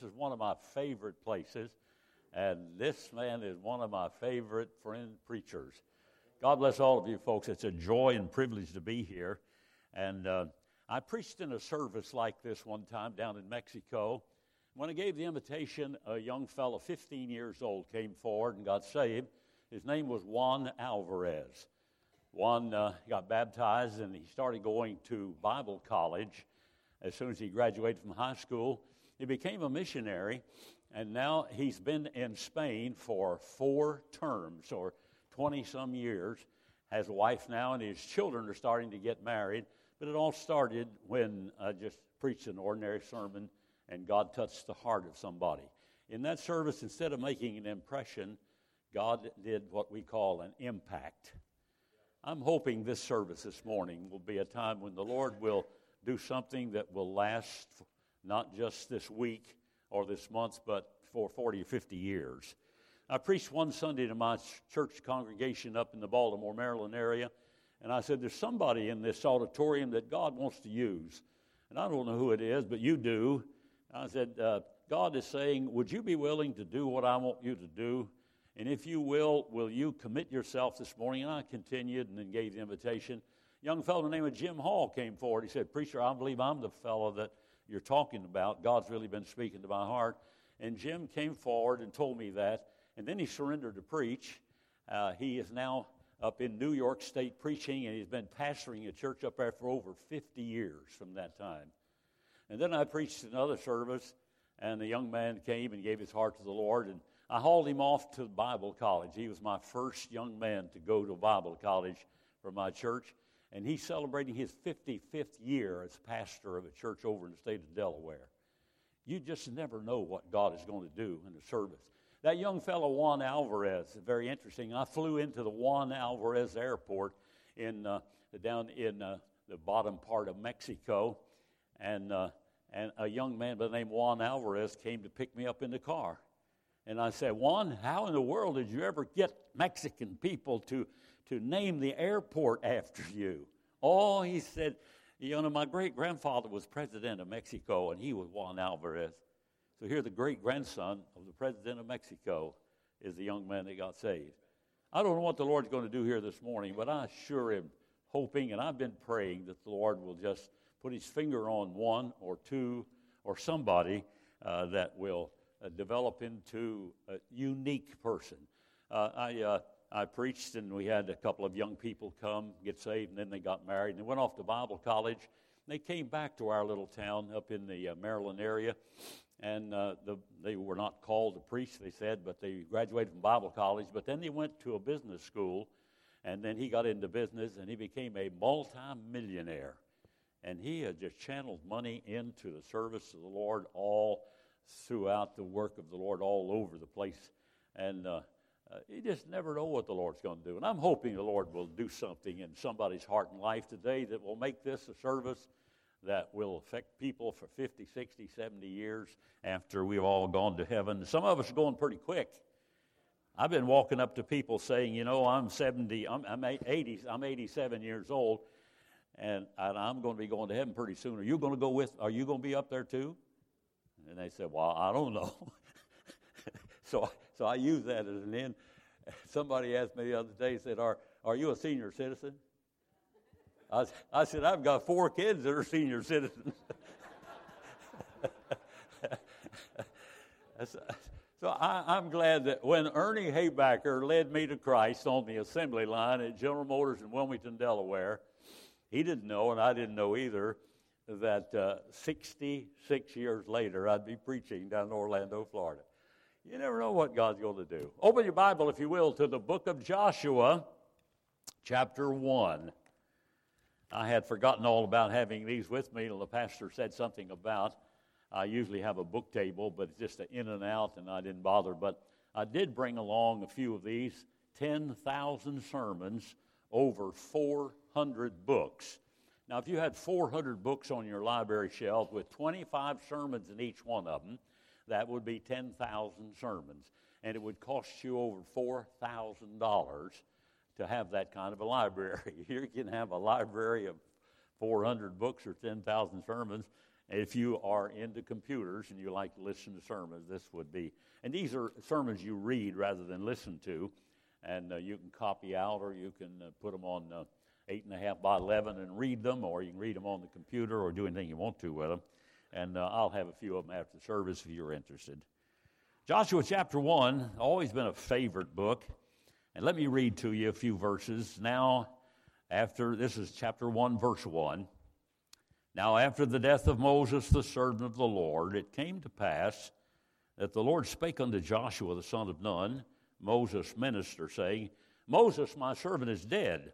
Is one of my favorite places, and this man is one of my favorite friend preachers. God bless all of you folks. It's a joy and privilege to be here. And I preached in a service like this one time down in Mexico. When I gave the invitation, a young fellow, 15 years old, came forward and got saved. His name was Juan Alvarez. Juan got baptized, and he started going to Bible college as soon as he graduated from high school. He became a missionary, and now he's been in Spain for 4 terms, or 20-some years, has a wife now, and his children are starting to get married. But it all started when I just preached an ordinary sermon, and God touched the heart of somebody. In that service, instead of making an impression, God did what we call an impact. I'm hoping this service this morning will be a time when the Lord will do something that will last not just this week or this month, but for 40 or 50 years. I preached one Sunday to my church congregation up in the Baltimore, Maryland area, and I said, there's somebody in this auditorium that God wants to use. And I don't know who it is, but you do. I said, God is saying, would you be willing to do what I want you to do? And if you will you commit yourself this morning? And I continued and then gave the invitation. A young fellow by the name of Jim Hall came forward. He said, preacher, I believe I'm the fellow that you're talking about. God's really been speaking to my heart. And Jim came forward and told me that. And then he surrendered to preach. He is now up in New York State preaching, and he's been pastoring a church up there for over 50 years from that time. And then I preached another service, and the young man came and gave his heart to the Lord. And I hauled him off to Bible college. He was my first young man to go to Bible college for my church. And he's celebrating his 55th year as pastor of a church over in the state of Delaware. You just never know what God is going to do in the service. That young fellow, Juan Alvarez, is very interesting. I flew into the Juan Alvarez Airport down in the bottom part of Mexico, and a young man by the name of Juan Alvarez came to pick me up in the car. And I said, Juan, how in the world did you ever get Mexican people to name the airport after you? Oh, he said, my great-grandfather was president of Mexico, and he was Juan Alvarez. So here the great-grandson of the president of Mexico is the young man that got saved. I don't know what the Lord's going to do here this morning, but I sure am hoping, and I've been praying that the Lord will just put his finger on one or two or somebody that will develop into a unique person. I preached, and we had a couple of young people come, get saved, and then they got married, and they went off to Bible college. They came back to our little town up in the Maryland area, and they were not called to preach, they said, but they graduated from Bible college. But then they went to a business school, and then he got into business, and he became a multi-millionaire. And he had just channeled money into the service of the Lord all throughout the work of the Lord all over the place. And you just never know what the Lord's going to do. And I'm hoping the Lord will do something in somebody's heart and life today that will make this a service that will affect people for 50, 60, 70 years after we've all gone to heaven. Some of us are going pretty quick. I've been walking up to people saying, I'm 87 years old, and I'm going to be going to heaven pretty soon. Are you going to be up there too? And they said, well, I don't know. So I use that as an end. Somebody asked me the other day, said, are you a senior citizen? I said, I've got 4 kids that are senior citizens. So I'm glad that when Ernie Haybacker led me to Christ on the assembly line at General Motors in Wilmington, Delaware, he didn't know, and I didn't know either, that 66 years later I'd be preaching down in Orlando, Florida. You never know what God's going to do. Open your Bible, if you will, to the book of Joshua, chapter 1. I had forgotten all about having these with me until the pastor said something about. I usually have a book table, but it's just an in and out, and I didn't bother. But I did bring along a few of these, 10,000 sermons, over 400 books. Now, if you had 400 books on your library shelf with 25 sermons in each one of them, that would be 10,000 sermons. And it would cost you over $4,000 to have that kind of a library. You can have a library of 400 books or 10,000 sermons, If you are into computers and you like to listen to sermons, this would be. And these are sermons you read rather than listen to. And you can copy out, or you can put them on 8.5 by 11 and read them, or you can read them on the computer or do anything you want to with them. And I'll have a few of them after the service if you're interested. Joshua chapter 1, always been a favorite book. And let me read to you a few verses. Now, this is chapter 1, verse 1. Now, after the death of Moses, the servant of the Lord, it came to pass that the Lord spake unto Joshua, the son of Nun, Moses' minister, saying, Moses, my servant, is dead.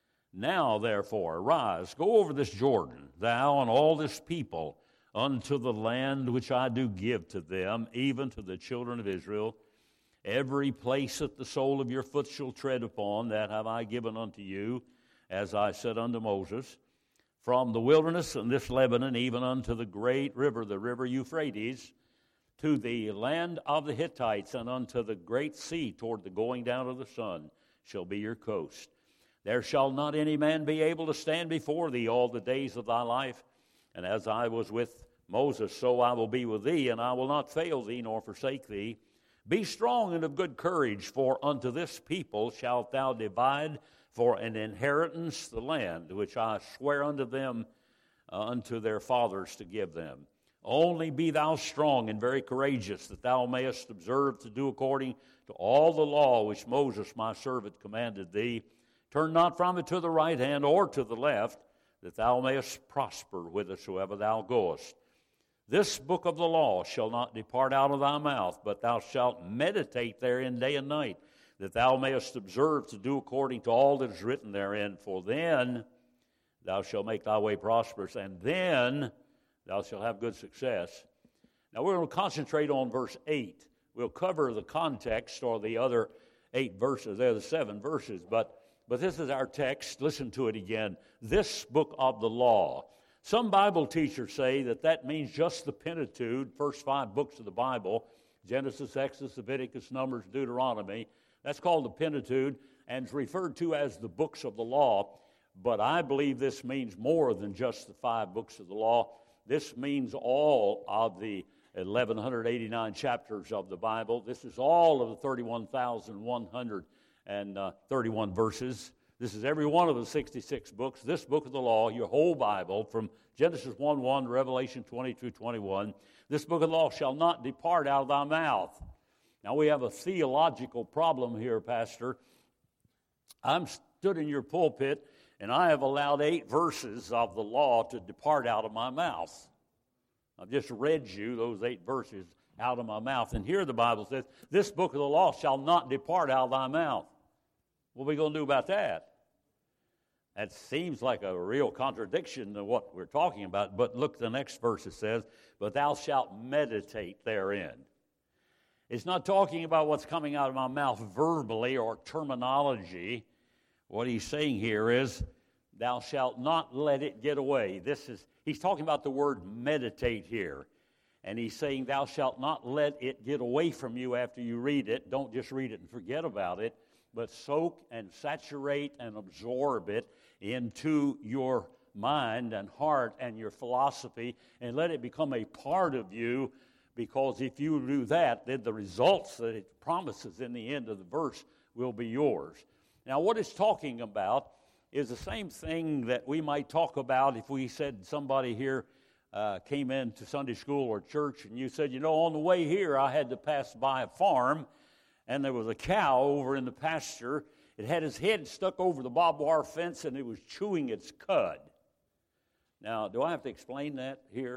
Now, therefore, arise, go over this Jordan, thou and all this people, unto the land which I do give to them, even to the children of Israel. Every place that the sole of your foot shall tread upon, that have I given unto you, as I said unto Moses, from the wilderness and this Lebanon, even unto the great river, the river Euphrates, to the land of the Hittites, and unto the great sea toward the going down of the sun, shall be your coast. There shall not any man be able to stand before thee all the days of thy life. And as I was with Moses, so I will be with thee, and I will not fail thee nor forsake thee. Be strong and of good courage, for unto this people shalt thou divide for an inheritance the land which I swear unto them, unto their fathers to give them. Only be thou strong and very courageous, that thou mayest observe to do according to all the law which Moses my servant commanded thee. Turn not from it to the right hand or to the left, that thou mayest prosper whithersoever thou goest. This book of the law shall not depart out of thy mouth, but thou shalt meditate therein day and night, that thou mayest observe to do according to all that is written therein. For then thou shalt make thy way prosperous, and then thou shalt have good success. Now we're going to concentrate on verse 8. We'll cover the context, or the other 8 verses. They're the 7 verses, but this is our text. Listen to it again. This book of the law. Some Bible teachers say that means just the Pentateuch, first 5 books of the Bible, Genesis, Exodus, Leviticus, Numbers, Deuteronomy. That's called the Pentateuch, and it's referred to as the books of the law. But I believe this means more than just the 5 books of the law. This means all of the 1,189 chapters of the Bible. This is all of the 31,131 verses. This is every one of the 66 books. This book of the law, your whole Bible, from Genesis 1:1 to Revelation 22:21. This book of the law shall not depart out of thy mouth. Now, we have a theological problem here, Pastor. I'm stood in your pulpit, and I have allowed 8 verses of the law to depart out of my mouth. I've just read you those 8 verses out of my mouth. And here the Bible says, this book of the law shall not depart out of thy mouth. What are we going to do about that? That seems like a real contradiction to what we're talking about. But look, the next verse it says, but thou shalt meditate therein. It's not talking about what's coming out of my mouth verbally or terminology. What he's saying here is, thou shalt not let it get away. He's talking about the word meditate here. And he's saying, thou shalt not let it get away from you after you read it. Don't just read it and forget about it, but soak and saturate and absorb it into your mind and heart and your philosophy, and let it become a part of you, because if you do that, then the results that it promises in the end of the verse will be yours. Now, what it's talking about is the same thing that we might talk about if we said somebody here came into Sunday school or church, and you said, on the way here I had to pass by a farm, and there was a cow over in the pasture. It had its head stuck over the barbed wire fence, and it was chewing its cud. Now, do I have to explain that here?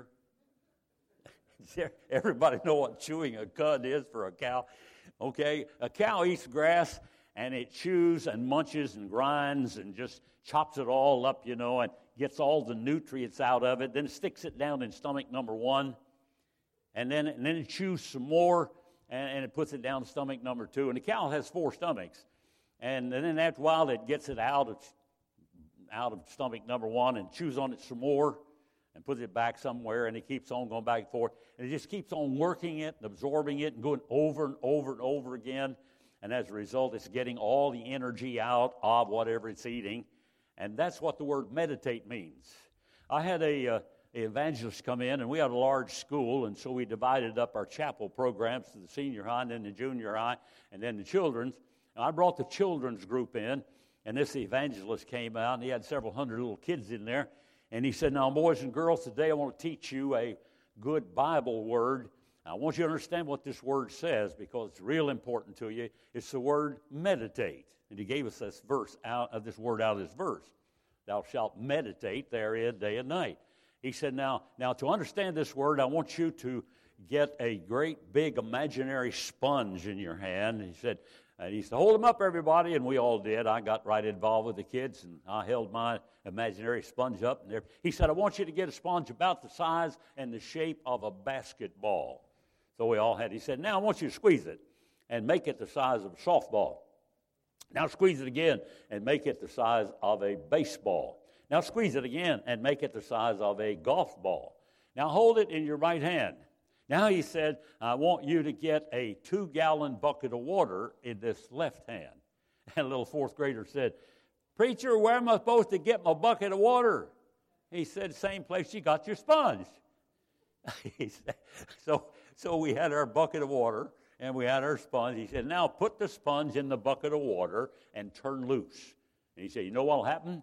Everybody know what chewing a cud is for a cow? Okay, a cow eats grass, and it chews and munches and grinds and just chops it all up, and gets all the nutrients out of it. Then it sticks it down in stomach number 1, and then it chews some more, and it puts it down in stomach number 2. And the cow has 4 stomachs. And then after a while, it gets it out of stomach number 1 and chews on it some more and puts it back somewhere, and it keeps on going back and forth. And it just keeps on working it and absorbing it and going over and over and over again. And as a result, it's getting all the energy out of whatever it's eating. And that's what the word meditate means. I had a evangelists come in, and we had a large school, and so we divided up our chapel programs to the senior high and then the junior high and then the children's. And I brought the children's group in, and this evangelist came out, and he had several hundred little kids in there. And he said, now, boys and girls, today I want to teach you a good Bible word. I want you to understand what this word says because it's real important to you. It's the word meditate. And he gave us this word out of this verse. Thou shalt meditate therein day and night. He said, now to understand this word, I want you to get a great big imaginary sponge in your hand. He said, hold them up, everybody, and we all did. I got right involved with the kids, and I held my imaginary sponge up. And there. He said, I want you to get a sponge about the size and the shape of a basketball. So we all had. He said, now I want you to squeeze it and make it the size of a softball. Now squeeze it again and make it the size of a baseball. Now squeeze it again and make it the size of a golf ball. Now hold it in your right hand. Now he said, I want you to get a 2-gallon bucket of water in this left hand. And a little fourth grader said, Preacher, where am I supposed to get my bucket of water? He said, same place you got your sponge. He said, so we had our bucket of water and we had our sponge. He said, now put the sponge in the bucket of water and turn loose. And he said, you know what will happen?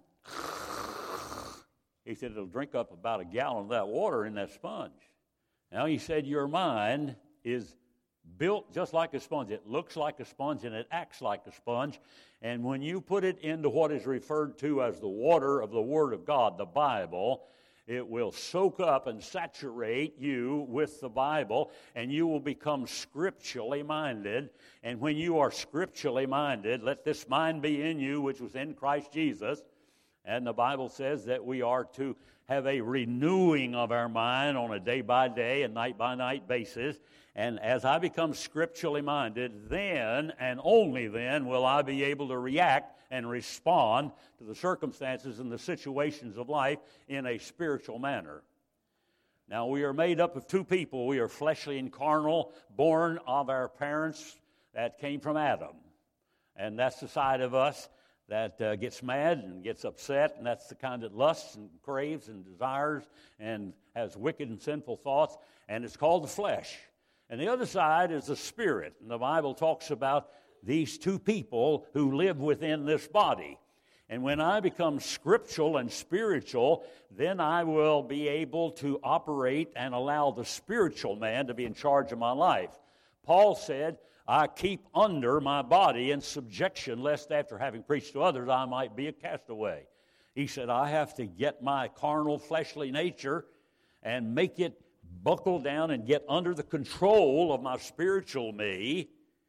He said, it'll drink up about a gallon of that water in that sponge. Now he said, your mind is built just like a sponge. It looks like a sponge and it acts like a sponge. And when you put it into what is referred to as the water of the Word of God, the Bible, it will soak up and saturate you with the Bible, and you will become scripturally minded. And when you are scripturally minded, let this mind be in you, which was in Christ Jesus. And the Bible says that we are to have a renewing of our mind on a day-by-day and night-by-night basis. And as I become scripturally minded, then and only then will I be able to react and respond to the circumstances and the situations of life in a spiritual manner. Now, we are made up of two people. We are fleshly and carnal, born of our parents that came from Adam. And that's the side of us that gets mad and gets upset, and that's the kind that lusts and craves and desires and has wicked and sinful thoughts, and it's called the flesh. And the other side is the spirit, and the Bible talks about these two people who live within this body. And when I become scriptural and spiritual, then I will be able to operate and allow the spiritual man to be in charge of my life. Paul said, I keep under my body in subjection, lest after having preached to others, I might be a castaway. He said, I have to get my carnal, fleshly nature and make it buckle down and get under the control of my spiritual me.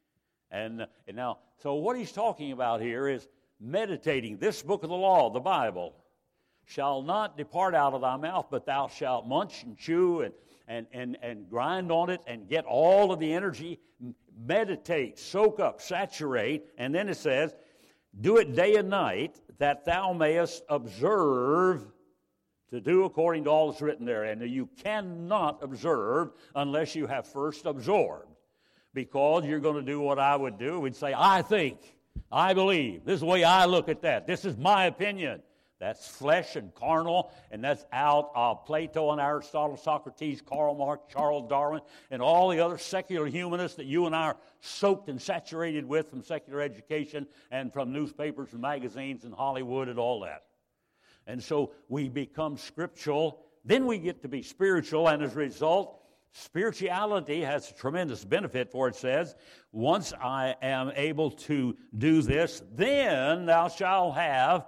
And now, so what he's talking about here is meditating. This book of the law, the Bible, shall not depart out of thy mouth, but thou shalt munch and chew and grind on it and get all of the energy. Meditate, soak up, saturate, and then it says, do it day and night, that thou mayest observe to do according to all that's written there. And you cannot observe unless you have first absorbed, because you're going to do what I would do. We'd say, I think, I believe, this is the way I look at that, this is my opinion. That's flesh and carnal, and that's out of Plato and Aristotle, Socrates, Karl Marx, Charles Darwin, and all the other secular humanists that you and I are soaked and saturated with from secular education and from newspapers and magazines and Hollywood and all that. And so we become scriptural, then we get to be spiritual, and as a result, spirituality has a tremendous benefit, for it says, once I am able to do this, then thou shalt have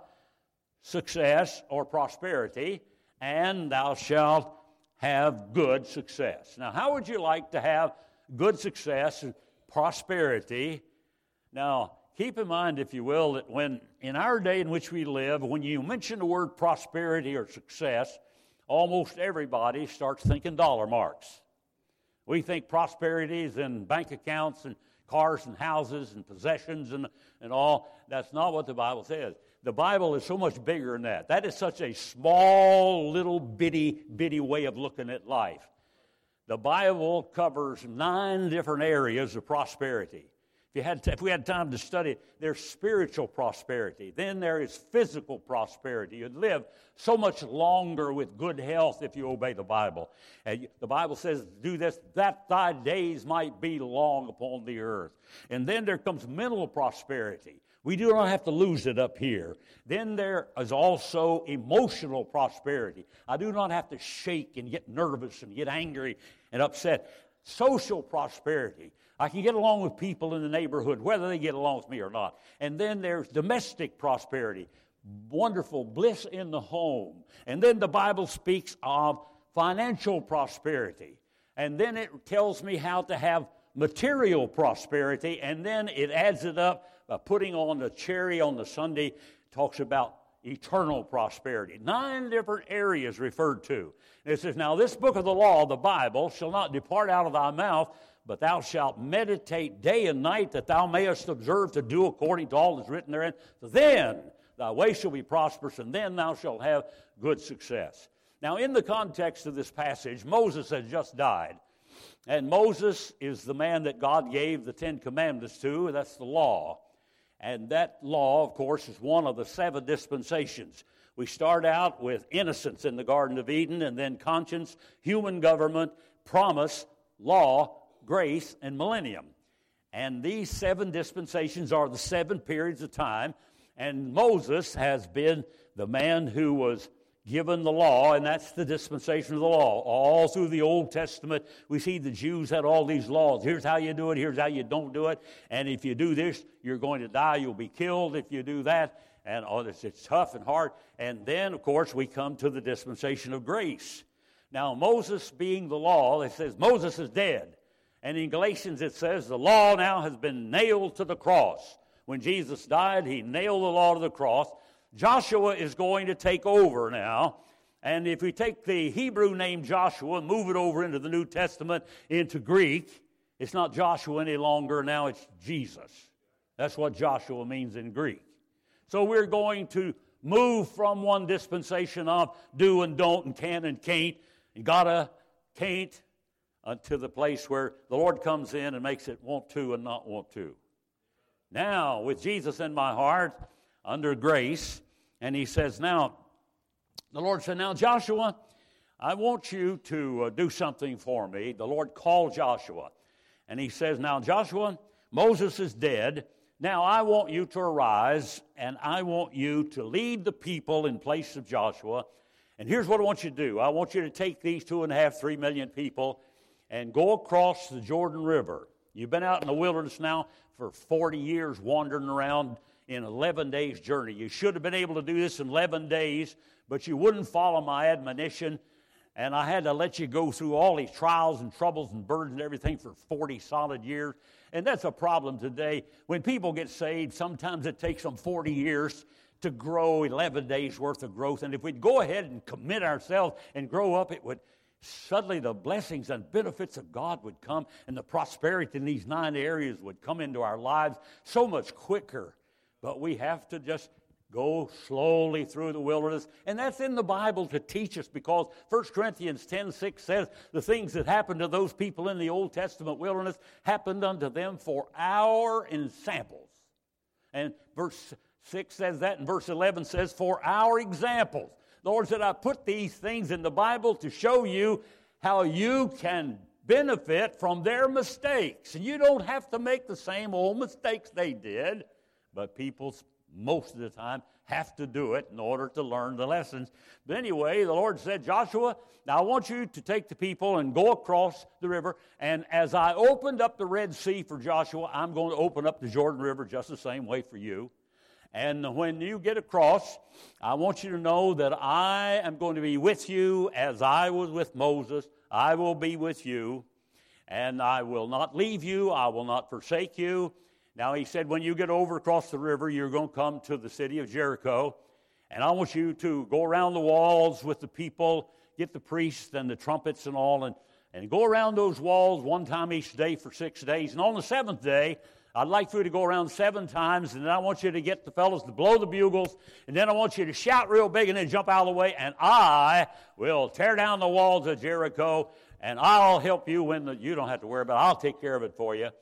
success or prosperity, and thou shalt have good success. Now, how would you like to have good success and prosperity? Now, keep in mind, if you will, that when in our day in which we live, when you mention the word prosperity or success, almost everybody starts thinking dollar marks. We think prosperity is in bank accounts and cars and houses and possessions and all. That's not what the Bible says. The Bible is so much bigger than that. That is such a small, little bitty way of looking at life. The Bible covers 9 different areas of prosperity. If we had time to study, there's spiritual prosperity. Then there is physical prosperity. You'd live so much longer with good health if you obey the Bible. And the Bible says, do this, that thy days might be long upon the earth. And then there comes mental prosperity. We do not have to lose it up here. Then there is also emotional prosperity. I do not have to shake and get nervous and get angry and upset. Social prosperity. I can get along with people in the neighborhood, whether they get along with me or not. And then there's domestic prosperity, wonderful bliss in the home. And then the Bible speaks of financial prosperity. And then it tells me how to have material prosperity. And then it adds it up by putting on the cherry on the sundae, talks about eternal prosperity. 9 different areas referred to. And it says, now this book of the law, the Bible, shall not depart out of thy mouth, but thou shalt meditate day and night, that thou mayest observe to do according to all that is written therein. Then thy way shall be prosperous, and then thou shalt have good success. Now, in the context of this passage, Moses has just died. And Moses is the man that God gave the 10 Commandments to. That's the law. And that law, of course, is one of the 7 dispensations. We start out with innocence in the Garden of Eden, and then conscience, human government, promise, law, grace, and millennium. And these 7 dispensations are the 7 periods of time. And Moses has been the man who was given the law, and that's the dispensation of the law. All through the Old Testament, we see the Jews had all these laws. Here's how you do it, here's how you don't do it. And if you do this, you're going to die, you'll be killed if you do that. And it's tough and hard. And then, of course, we come to the dispensation of grace. Now, Moses being the law, it says Moses is dead. And in Galatians it says the law now has been nailed to the cross. When Jesus died, he nailed the law to the cross. Joshua is going to take over now. And if we take the Hebrew name Joshua and move it over into the New Testament, into Greek, it's not Joshua any longer. Now it's Jesus. That's what Joshua means in Greek. So we're going to move from one dispensation of do and don't and can and can't and gotta, can't, to the place where the Lord comes in and makes it want to and not want to. Now, with Jesus in my heart, under grace, and he says, now, the Lord said, now, Joshua, I want you to do something for me. The Lord called Joshua, and he says, now, Joshua, Moses is dead. Now, I want you to arise, and I want you to lead the people in place of Joshua. And here's what I want you to do. I want you to take these 2.5, 3 million people and go across the Jordan River. You've been out in the wilderness now for 40 years wandering around in 11 days' journey. You should have been able to do this in 11 days, but you wouldn't follow my admonition, and I had to let you go through all these trials and troubles and burdens and everything for 40 solid years. And that's a problem today. When people get saved, sometimes it takes them 40 years to grow 11 days' worth of growth. And if we'd go ahead and commit ourselves and grow up, it would suddenly the blessings and benefits of God would come, and the prosperity in these 9 areas would come into our lives so much quicker. But we have to just go slowly through the wilderness. And that's in the Bible to teach us, because 1 Corinthians 10:6 says the things that happened to those people in the Old Testament wilderness happened unto them for our examples. And verse 6 says that, and verse 11 says for our examples. The Lord said, I put these things in the Bible to show you how you can benefit from their mistakes. And you don't have to make the same old mistakes they did, but people most of the time have to do it in order to learn the lessons. But anyway, the Lord said, Joshua, now I want you to take the people and go across the river. And as I opened up the Red Sea for Joshua, I'm going to open up the Jordan River just the same way for you. And when you get across, I want you to know that I am going to be with you as I was with Moses. I will be with you, and I will not leave you. I will not forsake you. Now, he said, when you get over across the river, you're going to come to the city of Jericho, and I want you to go around the walls with the people, get the priests and the trumpets and all, and go around those walls one time each day for 6 days. And on the 7th day, I'd like for you to go around 7 times, and then I want you to get the fellows to blow the bugles, and then I want you to shout real big and then jump out of the way, and I will tear down the walls of Jericho, and I'll help you when you don't have to worry about it. I'll take care of it for you.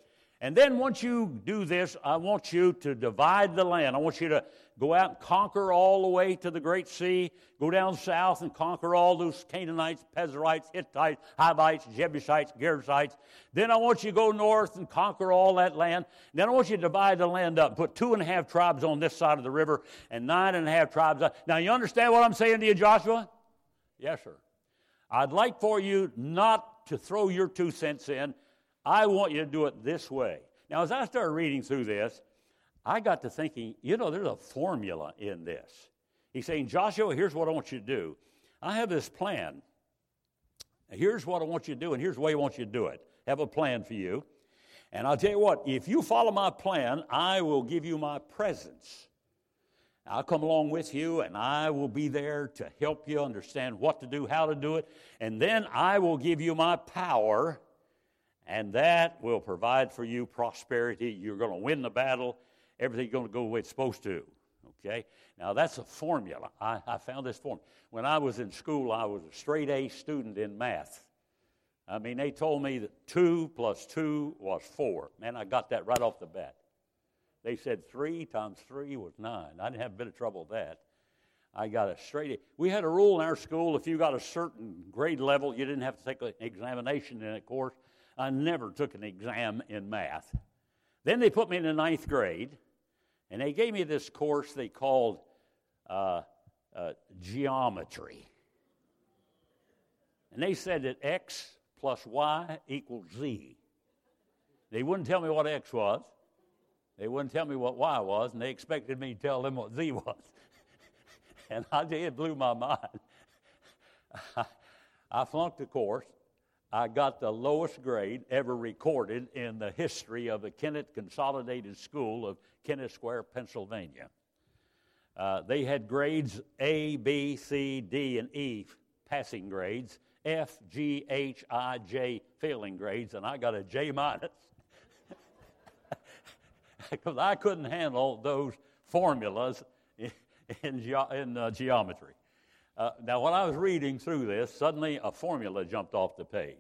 And then once you do this, I want you to divide the land. I want you to go out and conquer all the way to the Great Sea. Go down south and conquer all those Canaanites, Perizzites, Hittites, Hivites, Jebusites, Gerasites. Then I want you to go north and conquer all that land. Then I want you to divide the land up. Put 2.5 tribes on this side of the river and 9.5 tribes. Now, you understand what I'm saying to you, Joshua? Yes, sir. I'd like for you not to throw your 2 cents in. I want you to do it this way. Now, as I started reading through this, I got to thinking, there's a formula in this. He's saying, Joshua, here's what I want you to do. I have this plan. Here's what I want you to do, and here's the way I want you to do it. I have a plan for you. And I'll tell you what, if you follow my plan, I will give you my presence. I'll come along with you, and I will be there to help you understand what to do, how to do it. And then I will give you my power, and that will provide for you prosperity. You're going to win the battle. Everything's going to go the way it's supposed to. Okay? Now, that's a formula. I found this formula. When I was in school, I was a straight A student in math. I mean, they told me that 2 + 2 was 4. Man, I got that right off the bat. They said 3 × 3 was 9. I didn't have a bit of trouble with that. I got a straight A. We had a rule in our school, if you got a certain grade level, you didn't have to take an examination in it, course. I never took an exam in math. Then they put me in the 9th grade, and they gave me this course they called geometry. And they said that X + Y = Z. They wouldn't tell me what X was. They wouldn't tell me what Y was, and they expected me to tell them what Z was. And I did, it blew my mind. I flunked the course. I got the lowest grade ever recorded in the history of the Kennett Consolidated School of Kennett Square, Pennsylvania. They had grades A, B, C, D, and E, passing grades, F, G, H, I, J, failing grades, and I got a J-. Because I couldn't handle those formulas in geometry. Now, when I was reading through this, suddenly a formula jumped off the page.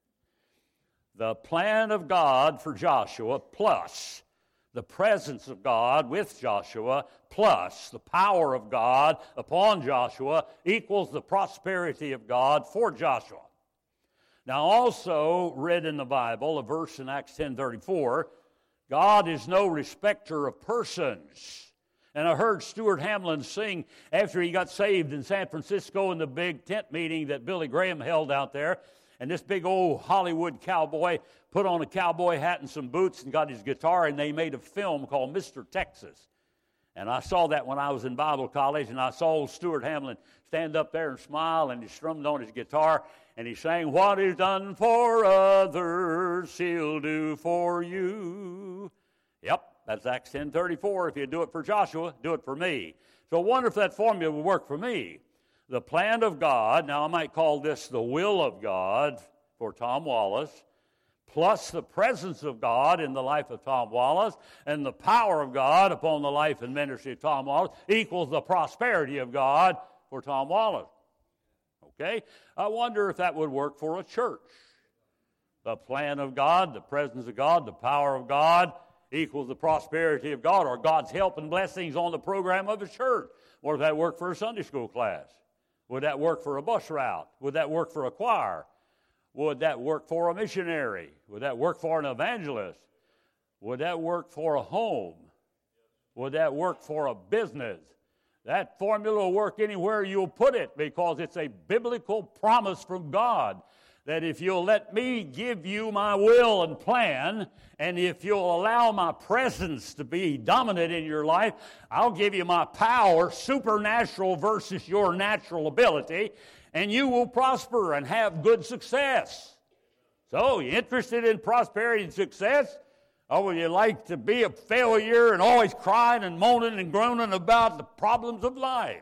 The plan of God for Joshua plus the presence of God with Joshua plus the power of God upon Joshua equals the prosperity of God for Joshua. Now, also read in the Bible, a verse in Acts 10:34, God is no respecter of persons. And I heard Stuart Hamlin sing after he got saved in San Francisco in the big tent meeting that Billy Graham held out there. And this big old Hollywood cowboy put on a cowboy hat and some boots and got his guitar, and they made a film called Mr. Texas. And I saw that when I was in Bible college, and I saw old Stuart Hamlin stand up there and smile, and he strummed on his guitar, and he sang, "What is done for others, he'll do for you." Yep. That's Acts 10:34. If you do it for Joshua, do it for me. So I wonder if that formula will work for me. The plan of God, now I might call this the will of God for Tom Wallace, plus the presence of God in the life of Tom Wallace, and the power of God upon the life and ministry of Tom Wallace equals the prosperity of God for Tom Wallace. Okay? I wonder if that would work for a church. The plan of God, the presence of God, the power of God equals the prosperity of God, or God's help and blessings on the program of a church. Or would that work for a Sunday school class? Would that work for a bus route? Would that work for a choir? Would that work for a missionary? Would that work for an evangelist? Would that work for a home? Would that work for a business? That formula will work anywhere you'll put it, because it's a biblical promise from God that if you'll let me give you my will and plan, and if you'll allow my presence to be dominant in your life, I'll give you my power, supernatural versus your natural ability, and you will prosper and have good success. So, you interested in prosperity and success? Or would you like to be a failure and always crying and moaning and groaning about the problems of life?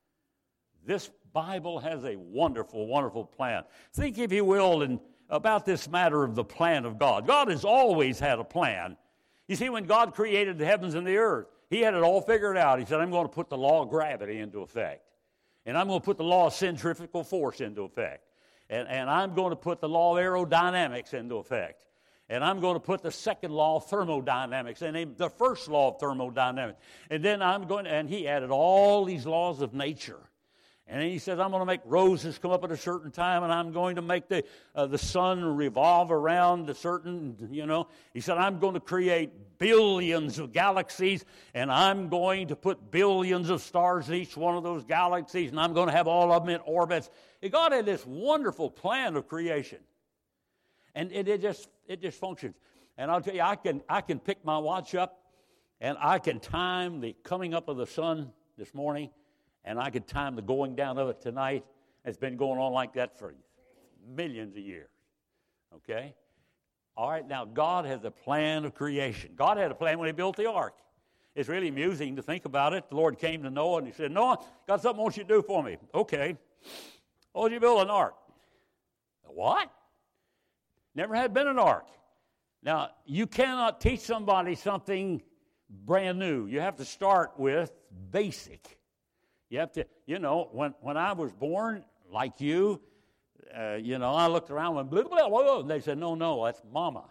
This Bible has a wonderful, wonderful plan. Think, if you will, about this matter of the plan of God. God has always had a plan. You see, when God created the heavens and the earth, He had it all figured out. He said, I'm going to put the law of gravity into effect. And I'm going to put the law of centrifugal force into effect. And I'm going to put the law of aerodynamics into effect. And I'm going to put the second law of thermodynamics and the first law of thermodynamics. And then and he added all these laws of nature. And he says, I'm going to make roses come up at a certain time, and I'm going to make the sun revolve around a certain, He said, I'm going to create billions of galaxies, and I'm going to put billions of stars in each one of those galaxies, and I'm going to have all of them in orbits. And God had this wonderful plan of creation. And it just functions. And I'll tell you, I can pick my watch up, and I can time the coming up of the sun this morning, and I could time the going down of it tonight. It's been going on like that for millions of years. Okay? All right, now God has a plan of creation. God had a plan when he built the ark. It's really amusing to think about it. The Lord came to Noah and he said, Noah, got something I want you to do for me. Okay. I want you to build an ark. What? Never had been an ark. Now, you cannot teach somebody something brand new. You have to start with basic. You have to, when I was born, like you, I looked around and blah, blah, blah, and they said, no, that's mama.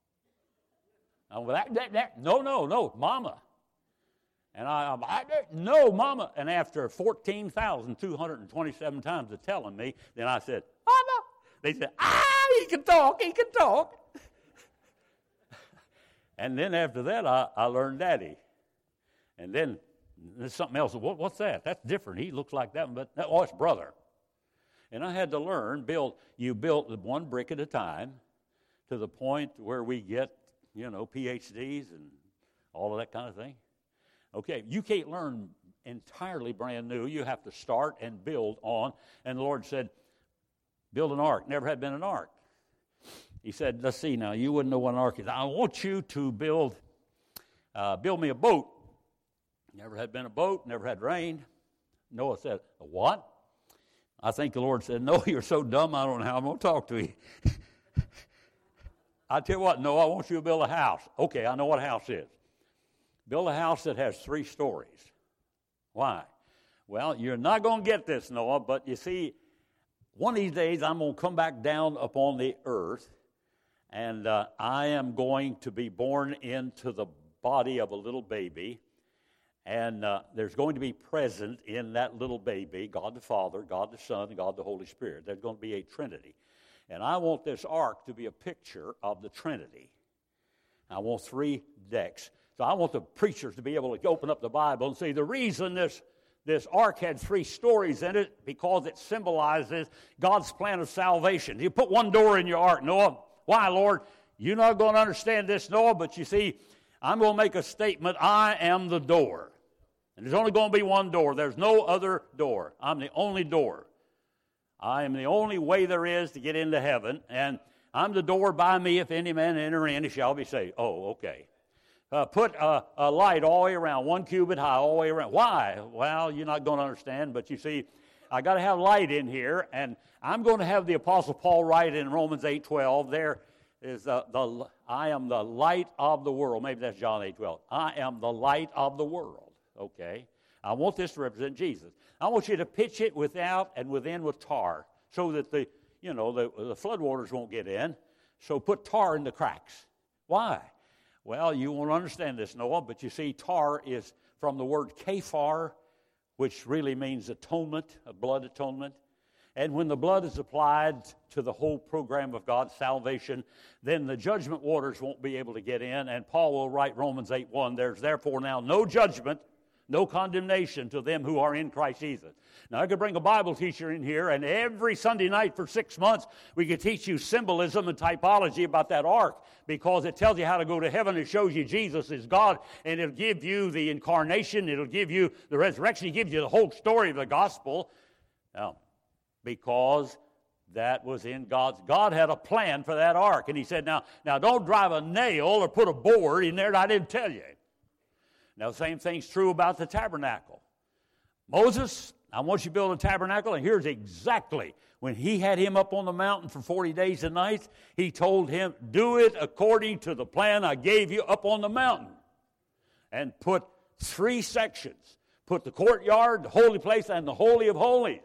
No, mama. And no, mama. And after 14,227 times of telling me, then I said, mama. They said, he can talk. And then after that, I learned daddy. And then there's something else. What's that? That's different. He looks like that, but it's brother. And I had to learn, you build one brick at a time to the point where we get, PhDs and all of that kind of thing. Okay, you can't learn entirely brand new. You have to start and build on. And the Lord said, build an ark. Never had been an ark. He said, let's see now, you wouldn't know what an ark is. I want you to build me a boat. Never had been a boat, never had rain. Noah said, what? I think the Lord said, no, you're so dumb, I don't know how I'm going to talk to you. I tell you what, Noah, I want you to build a house. Okay, I know what a house is. Build a house that has 3 stories. Why? Well, you're not going to get this, Noah, but you see, one of these days I'm going to come back down upon the earth, and I am going to be born into the body of a little baby. And there's going to be present in that little baby God the Father, God the Son, and God the Holy Spirit. There's going to be a Trinity. And I want this ark to be a picture of the Trinity. I want 3 decks. So I want the preachers to be able to open up the Bible and see the reason this ark had 3 stories in it, because it symbolizes God's plan of salvation. You put one door in your ark, Noah. Why, Lord? You're not going to understand this, Noah, but you see, I'm going to make a statement. I am the door. And there's only going to be one door. There's no other door. I'm the only door. I am the only way there is to get into heaven. And I'm the door. By me, if any man enter in, he shall be saved. Oh, okay. Put a light all the way around, 1 cubit high all the way around. Why? Well, you're not going to understand. But you see, I got to have light in here. And I'm going to have the Apostle Paul write in Romans 8:12. There is I am the light of the world. Maybe that's John 8:12. I am the light of the world. Okay, I want this to represent Jesus. I want you to pitch it without and within with tar, so that the floodwaters won't get in. So put tar in the cracks. Why? Well, you won't understand this, Noah, but you see, tar is from the word kaphar, which really means atonement, a blood atonement. And when the blood is applied to the whole program of God's salvation, then the judgment waters won't be able to get in. And Paul will write Romans 8:1, there's therefore now no judgment, no condemnation to them who are in Christ Jesus. Now, I could bring a Bible teacher in here, and every Sunday night for 6 months, we could teach you symbolism and typology about that ark, because it tells you how to go to heaven. It shows you Jesus is God, and it'll give you the incarnation. It'll give you the resurrection. It gives you the whole story of the gospel. Now, because that was in God had a plan for that ark. And he said, now don't drive a nail or put a board in there that I didn't tell you. Now, the same thing's true about the tabernacle. Moses, I want you to build a tabernacle, and here's exactly when he had him up on the mountain for 40 days and nights, he told him, do it according to the plan I gave you up on the mountain. And put 3 sections. Put the courtyard, the holy place, and the Holy of Holies.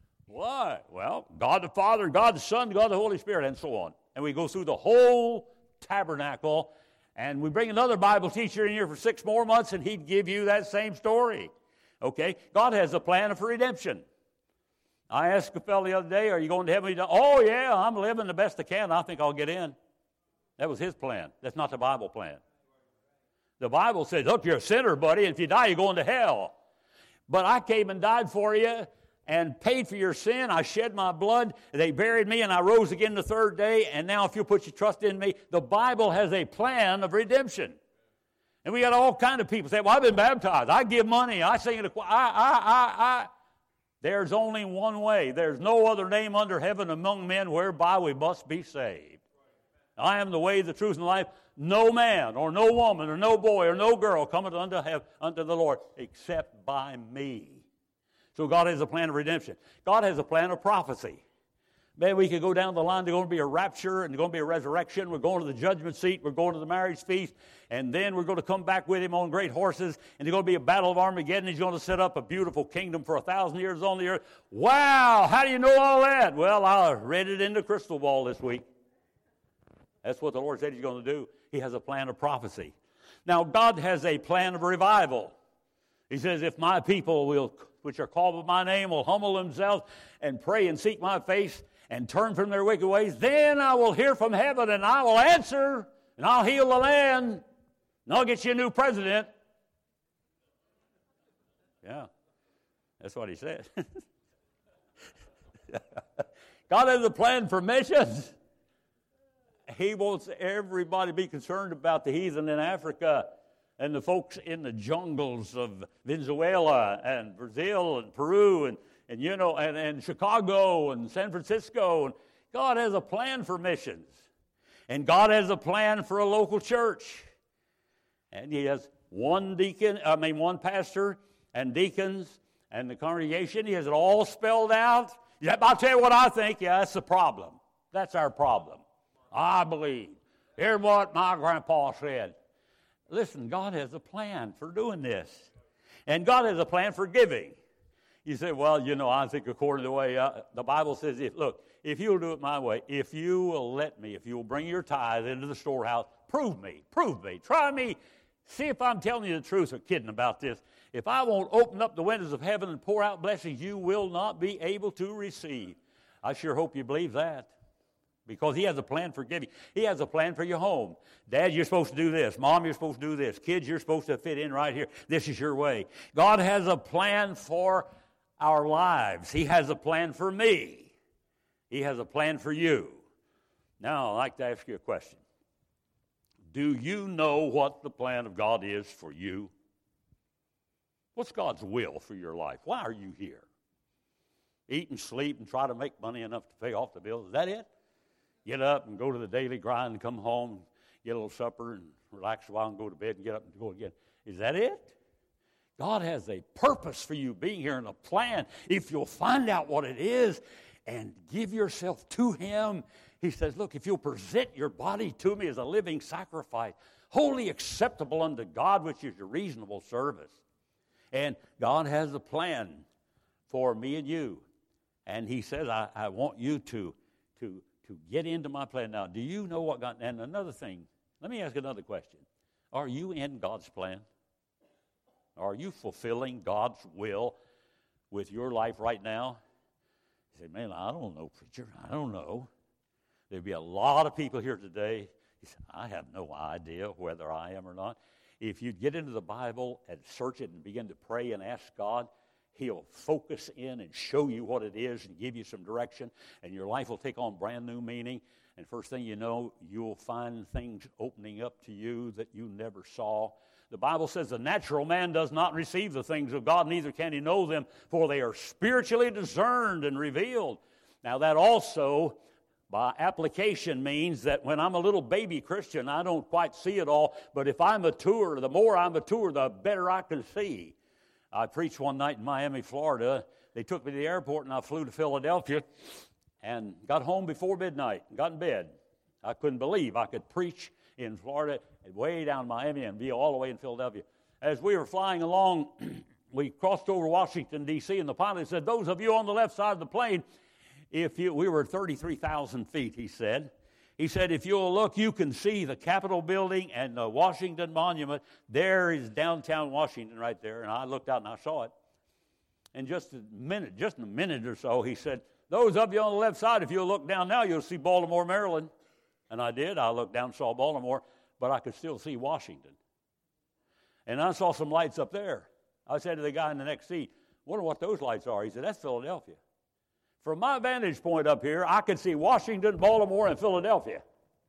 Why? Well, God the Father, God the Son, God the Holy Spirit, and so on. And we go through the whole tabernacle, and we bring another Bible teacher in here for 6 more months, and he'd give you that same story. Okay? God has a plan for redemption. I asked a fellow the other day, are you going to heaven? He said, oh, yeah, I'm living the best I can. I think I'll get in. That was his plan. That's not the Bible plan. The Bible says, look, you're a sinner, buddy, and if you die, you're going to hell. But I came and died for you and paid for your sin. I shed my blood. They buried me, and I rose again the 3rd day, and now if you put your trust in me, the Bible has a plan of redemption. And we got all kind of people say, well, I've been baptized. I give money. I sing in the choir. There's only one way. There's no other name under heaven among men whereby we must be saved. I am the way, the truth, and the life. No man or no woman or no boy or no girl cometh unto the Lord except by me. So God has a plan of redemption. God has a plan of prophecy. Man, we could go down the line. There's going to be a rapture and there's going to be a resurrection. We're going to the judgment seat. We're going to the marriage feast. And then we're going to come back with him on great horses. And there's going to be a battle of Armageddon. He's going to set up a beautiful kingdom for 1,000 years on the earth. Wow! How do you know all that? Well, I read it in the crystal ball this week. That's what the Lord said he's going to do. He has a plan of prophecy. Now, God has a plan of revival. He says, if my people which are called by my name will humble themselves and pray and seek my face and turn from their wicked ways, then I will hear from heaven and I will answer and I'll heal the land and I'll get you a new president. Yeah, that's what he said. God has a plan for missions. He wants everybody to be concerned about the heathen in Africa and the folks in the jungles of Venezuela and Brazil and Peru and Chicago and San Francisco. And God has a plan for missions. And God has a plan for a local church. And he has one pastor and deacons and the congregation. He has it all spelled out. Yeah, I'll tell you what I think. Yeah, that's the problem. That's our problem. I believe. Here's what my grandpa said. Listen, God has a plan for doing this. And God has a plan for giving. You say, well, I think according to the way the Bible says, if you'll do it my way, if you will let me, if you will bring your tithe into the storehouse, prove me, try me, see if I'm telling you the truth or kidding about this. If I won't open up the windows of heaven and pour out blessings, you will not be able to receive. I sure hope you believe that. Because he has a plan for giving. He has a plan for your home. Dad, you're supposed to do this. Mom, you're supposed to do this. Kids, you're supposed to fit in right here. This is your way. God has a plan for our lives. He has a plan for me. He has a plan for you. Now, I'd like to ask you a question. Do you know what the plan of God is for you? What's God's will for your life? Why are you here? Eat and sleep and try to make money enough to pay off the bills. Is that it? Get up and go to the daily grind and come home, get a little supper and relax a while and go to bed and get up and go again. Is that it? God has a purpose for you being here and a plan. If you'll find out what it is and give yourself to him, he says, look, if you'll present your body to me as a living sacrifice, wholly acceptable unto God, which is your reasonable service. And God has a plan for me and you. And he says, I want you to get into my plan. Now, do you know what God... And another thing, let me ask another question. Are you in God's plan? Are you fulfilling God's will with your life right now? You say, man, I don't know, preacher. I don't know. There'll be a lot of people here today. You say, I have no idea whether I am or not. If you get into the Bible and search it and begin to pray and ask God, he'll focus in and show you what it is and give you some direction, and your life will take on brand new meaning. And first thing you know, you'll find things opening up to you that you never saw. The Bible says the natural man does not receive the things of God, neither can he know them, for they are spiritually discerned and revealed. Now that also, by application, means that when I'm a little baby Christian, I don't quite see it all, but if I mature, the more I mature, the better I can see. I preached one night in Miami, Florida. They took me to the airport, and I flew to Philadelphia and got home before midnight and got in bed. I couldn't believe I could preach in Florida, way down Miami, and be all the way in Philadelphia. As we were flying along, we crossed over Washington, D.C., and the pilot said, those of you on the left side of the plane, we were 33,000 feet, he said. He said, if you'll look, you can see the Capitol building and the Washington Monument. There is downtown Washington right there. And I looked out and I saw it. And just in a minute or so, he said, those of you on the left side, if you'll look down now, you'll see Baltimore, Maryland. And I did. I looked down and saw Baltimore, but I could still see Washington. And I saw some lights up there. I said to the guy in the next seat, wonder what those lights are. He said, that's Philadelphia. From my vantage point up here, I could see Washington, Baltimore, and Philadelphia.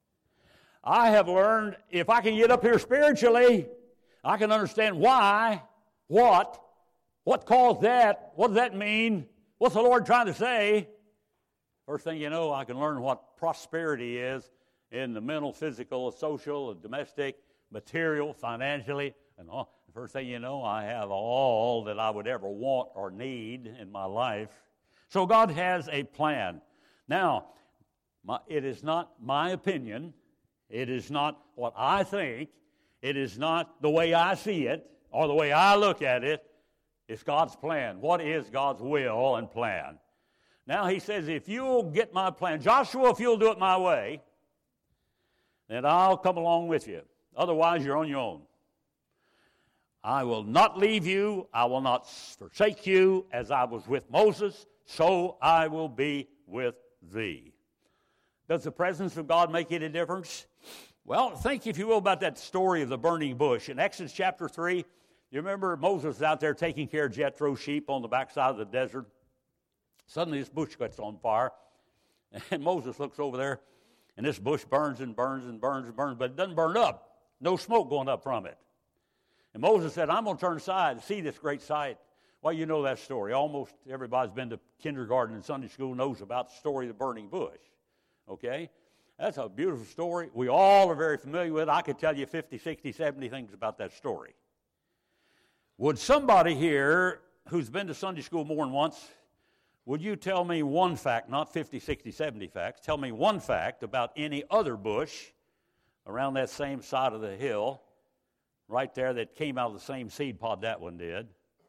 I have learned if I can get up here spiritually, I can understand why, what caused that, what does that mean, what's the Lord trying to say. First thing you know, I can learn what prosperity is in the mental, physical, social, domestic, material, financially, and all. First thing you know, I have all that I would ever want or need in my life. So God has a plan. Now, it is not my opinion. It is not what I think. It is not the way I see it or the way I look at it. It's God's plan. What is God's will and plan? Now he says, if you'll get my plan, Joshua, if you'll do it my way, then I'll come along with you. Otherwise, you're on your own. I will not leave you. I will not forsake you. As I was with Moses, so I will be with thee. Does the presence of God make any difference? Well, think, if you will, about that story of the burning bush. In Exodus chapter 3, you remember Moses is out there taking care of Jethro's sheep on the backside of the desert. Suddenly this bush gets on fire, and Moses looks over there, and this bush burns and burns and burns and burns, but it doesn't burn up. No smoke going up from it. And Moses said, I'm going to turn aside and see this great sight. Well, you know that story. Almost everybody's been to kindergarten and Sunday school knows about the story of the burning bush. Okay? That's a beautiful story. We all are very familiar with it. I could tell you 50, 60, 70 things about that story. Would somebody here who's been to Sunday school more than once, would you tell me one fact, not 50, 60, 70 facts, tell me one fact about any other bush around that same side of the hill, right there, that came out of the same seed pod that one did?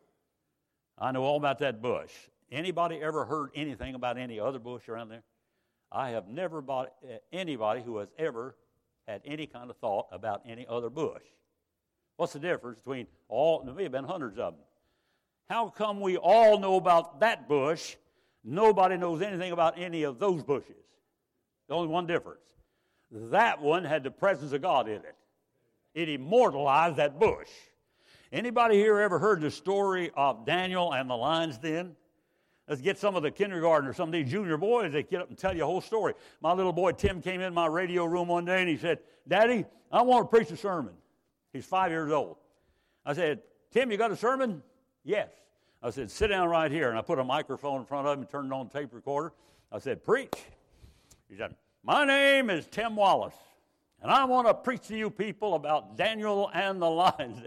I know all about that bush. Anybody ever heard anything about any other bush around there? I have never bought anybody who has ever had any kind of thought about any other bush. What's the difference between all? There may have been hundreds of them. How come we all know about that bush? Nobody knows anything about any of those bushes. There's only one difference. That one had the presence of God in it. It immortalized that bush. Anybody here ever heard the story of Daniel and the lion's den? Let's get some of the kindergarten or some of these junior boys that get up and tell you a whole story. My little boy Tim came in my radio room one day and he said, Daddy, I want to preach a sermon. He's 5 years old. I said, Tim, you got a sermon? Yes. I said, sit down right here. And I put a microphone in front of him and turned on the tape recorder. I said, preach. He said, my name is Tim Wallace, and I want to preach to you people about Daniel and the lions.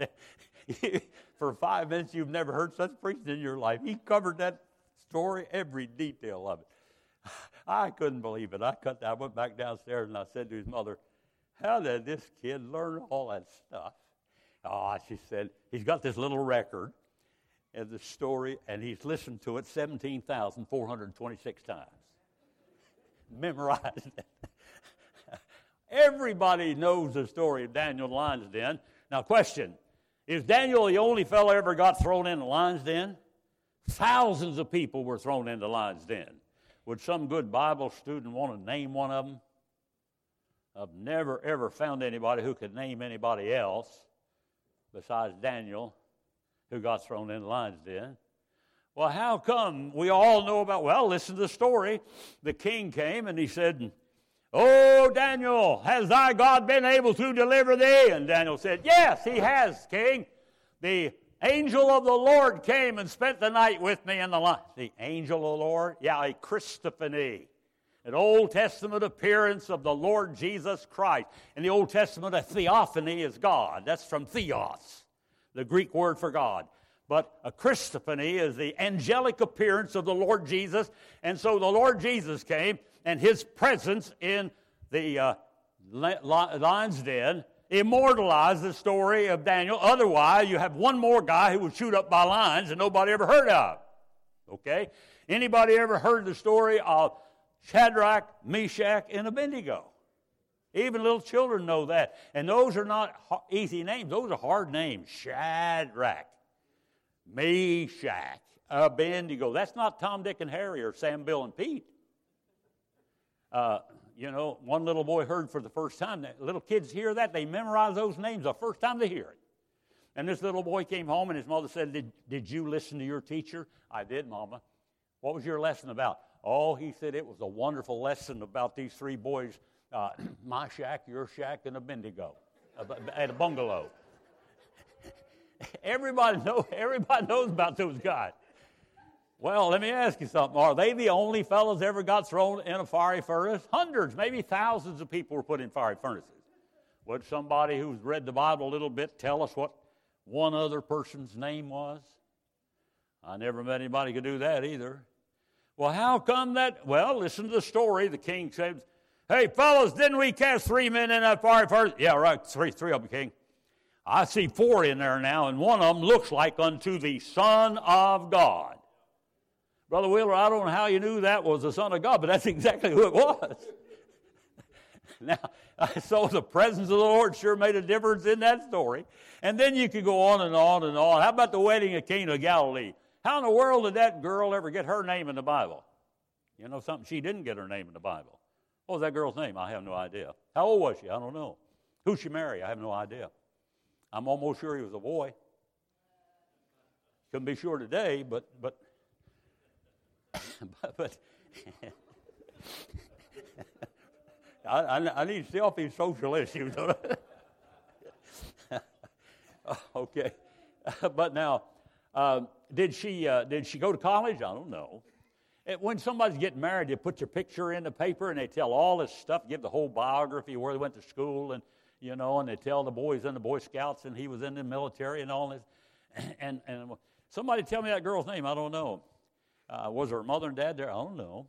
For 5 minutes, you've never heard such preaching in your life. He covered that story, every detail of it. I couldn't believe it. I went back downstairs and I said to his mother, how did this kid learn all that stuff? Oh, she said, he's got this little record of the story, and he's listened to it 17,426 times. Memorized it. Everybody knows the story of Daniel in the lion's den. Now, question, is Daniel the only fellow ever got thrown in the lion's den? Thousands of people were thrown into the lion's den. Would some good Bible student want to name one of them? I've never, ever found anybody who could name anybody else besides Daniel who got thrown in the lion's den. Well, how come we all know about, well, listen to the story. The king came and he said, oh, Daniel, has thy God been able to deliver thee? And Daniel said, yes, he has, king. The angel of the Lord came and spent the night with me in the lion. The angel of the Lord? Yeah, a Christophany. An Old Testament appearance of the Lord Jesus Christ. In the Old Testament, a theophany is God. That's from theos, the Greek word for God. But a Christophany is the angelic appearance of the Lord Jesus. And so the Lord Jesus came, and his presence in the lion's den immortalized the story of Daniel. Otherwise, you have one more guy who was chewed up by lions and nobody ever heard of. Okay? Anybody ever heard the story of Shadrach, Meshach, and Abednego? Even little children know that. And those are not easy names. Those are hard names. Shadrach, Meshach, Abednego. That's not Tom, Dick, and Harry or Sam, Bill, and Pete. One little boy heard for the first time. Little kids hear that. They memorize those names the first time they hear it. And this little boy came home, and his mother said, Did you listen to your teacher? I did, Mama. What was your lesson about? Oh, he said it was a wonderful lesson about these three boys, my shack, your shack, and Abednego at a bungalow. Everybody knows about those guys. Well, let me ask you something. Are they the only fellows ever got thrown in a fiery furnace? Hundreds, maybe thousands of people were put in fiery furnaces. Would somebody who's read the Bible a little bit tell us what one other person's name was? I never met anybody who could do that either. Well, how come that? Well, listen to the story. The king says, Hey, fellas, didn't we cast 3 men in that fiery furnace? Yeah, right, three of them, king. I see 4 in there now, and one of them looks like unto the Son of God. Brother Wheeler, I don't know how you knew that was the Son of God, but that's exactly who it was. Now, so the presence of the Lord sure made a difference in that story. And then you could go on and on and on. How about the wedding of Cana of Galilee? How in the world did that girl ever get her name in the Bible? You know something? She didn't get her name in the Bible. What was that girl's name? I have no idea. How old was she? I don't know. Who'd she marry? I have no idea. I'm almost sure he was a boy. Couldn't be sure today, but I need to stay off these social issues. Okay, but now, did she go to college? I don't know. When somebody's getting married, they put your picture in the paper and they tell all this stuff, give the whole biography, where they went to school, and and they tell the boys in the Boy Scouts and he was in the military and all this. And somebody tell me that girl's name. I don't know. Was her mother and dad there? I don't know.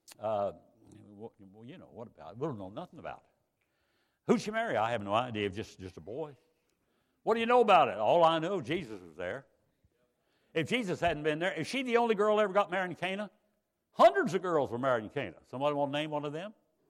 What about it? We don't know nothing about it. Who'd she marry? I have no idea. Just a boy. What do you know about it? All I know, Jesus was there. If Jesus hadn't been there, is she the only girl ever got married in Cana? Hundreds of girls were married in Cana. Somebody want to name one of them?